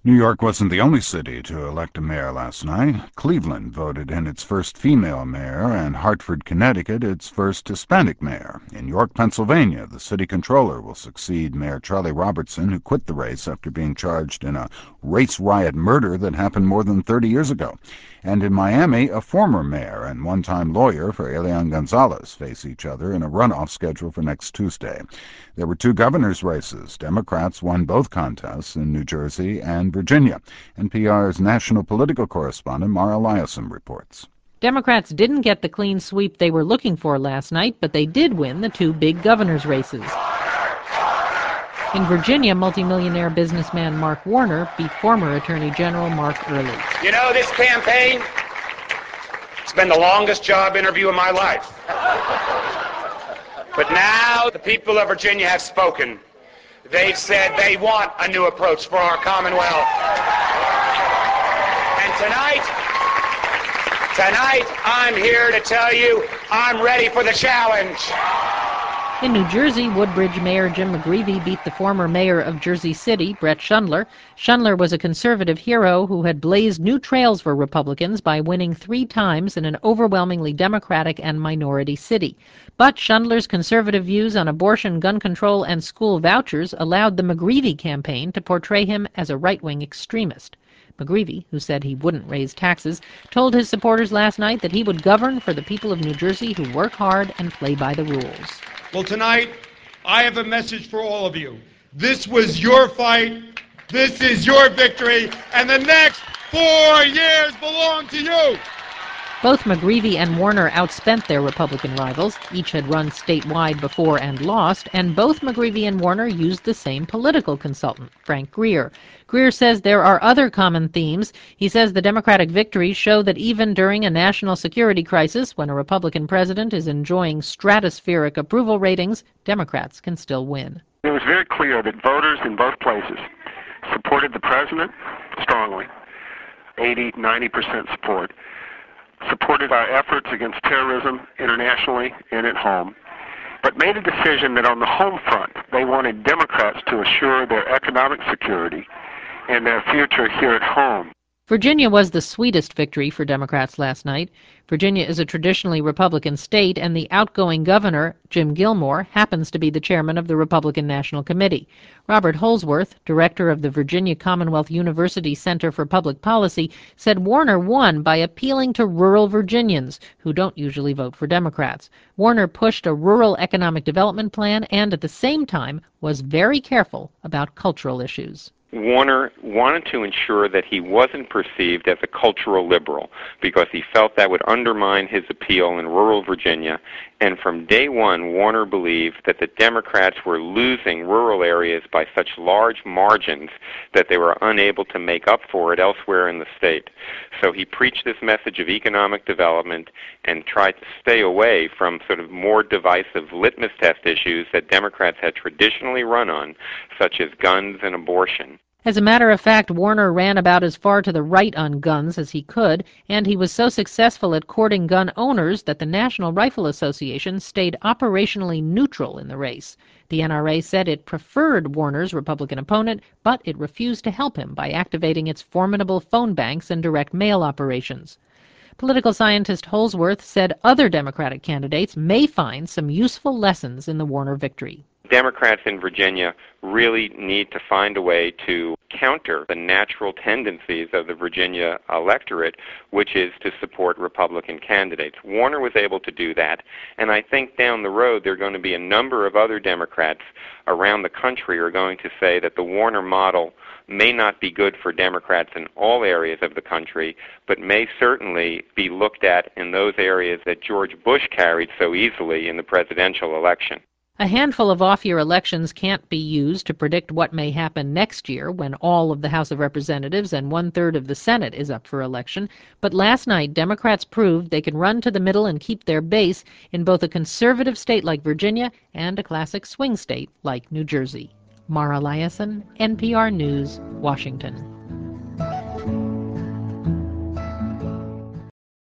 New York wasn't the only city to elect a mayor last night. Cleveland voted in its first female mayor, and Hartford, Connecticut, its first Hispanic mayor. In York, Pennsylvania, the city controller will succeed Mayor Charlie Robertson, who quit the race after being charged in a race riot murder that happened more than 30 years ago. And in Miami, a former mayor and one-time lawyer for Elian Gonzalez face each other in a runoff scheduled for next Tuesday. There were two governors' races. Democrats won both contests in New Jersey and Virginia. NPR's national political correspondent Mara Liasson reports. Democrats didn't get the clean sweep they were looking for last night, but they did win the two big governors' races. In Virginia, multimillionaire businessman Mark Warner beat former Attorney General Mark Earley. You know, this campaign, it's been the longest job interview of my life. But now the people of Virginia have spoken. They've said they want a new approach for our Commonwealth. And tonight, I'm here to tell you I'm ready for the challenge. In New Jersey, Woodbridge Mayor Jim McGreevey beat the former mayor of Jersey City, Brett Schundler. Schundler was a conservative hero who had blazed new trails for Republicans by winning 3 times in an overwhelmingly Democratic and minority city. But Schundler's conservative views on abortion, gun control, and school vouchers allowed the McGreevey campaign to portray him as a right-wing extremist. McGreevey, who said he wouldn't raise taxes, told his supporters last night that he would govern for the people of New Jersey who work hard and play by the rules. Well, tonight, I have a message for all of you. This was your fight, this is your victory, and the next 4 years belong to you. Both McGreevey and Warner outspent their Republican rivals. Each had run statewide before and lost, and both McGreevey and Warner used the same political consultant, Frank Greer. Greer says there are other common themes. He says the Democratic victories show that even during a national security crisis, when a Republican president is enjoying stratospheric approval ratings, Democrats can still win. It was very clear that voters in both places supported the president strongly, 80-90% support. Supported our efforts against terrorism internationally and at home, but made a decision that on the home front, they wanted Democrats to assure their economic security and their future here at home. Virginia was the sweetest victory for Democrats last night. Virginia is a traditionally Republican state, and the outgoing governor, Jim Gilmore, happens to be the chairman of the Republican National Committee. Robert Holsworth, director of the Virginia Commonwealth University Center for Public Policy, said Warner won by appealing to rural Virginians, who don't usually vote for Democrats. Warner pushed a rural economic development plan and, at the same time, was very careful about cultural issues. Warner wanted to ensure that he wasn't perceived as a cultural liberal because he felt that would undermine his appeal in rural Virginia. And from day one, Warner believed that the Democrats were losing rural areas by such large margins that they were unable to make up for it elsewhere in the state. So he preached this message of economic development and tried to stay away from sort of more divisive litmus test issues that Democrats had traditionally run on, such as guns and abortion. As a matter of fact, Warner ran about as far to the right on guns as he could, and he was so successful at courting gun owners that the National Rifle Association stayed operationally neutral in the race. The NRA said it preferred Warner's Republican opponent, but it refused to help him by activating its formidable phone banks and direct mail operations. Political scientist Holsworth said other Democratic candidates may find some useful lessons in the Warner victory. Democrats in Virginia really need to find a way to counter the natural tendencies of the Virginia electorate, which is to support Republican candidates. Warner was able to do that, and I think down the road there are going to be a number of other Democrats around the country who are going to say that the Warner model may not be good for Democrats in all areas of the country, but may certainly be looked at in those areas that George Bush carried so easily in the presidential election. A handful of off-year elections can't be used to predict what may happen next year when all of the House of Representatives and 1/3 of the Senate is up for election. But last night, Democrats proved they can run to the middle and keep their base in both a conservative state like Virginia and a classic swing state like New Jersey. Mara Liasson, NPR News, Washington.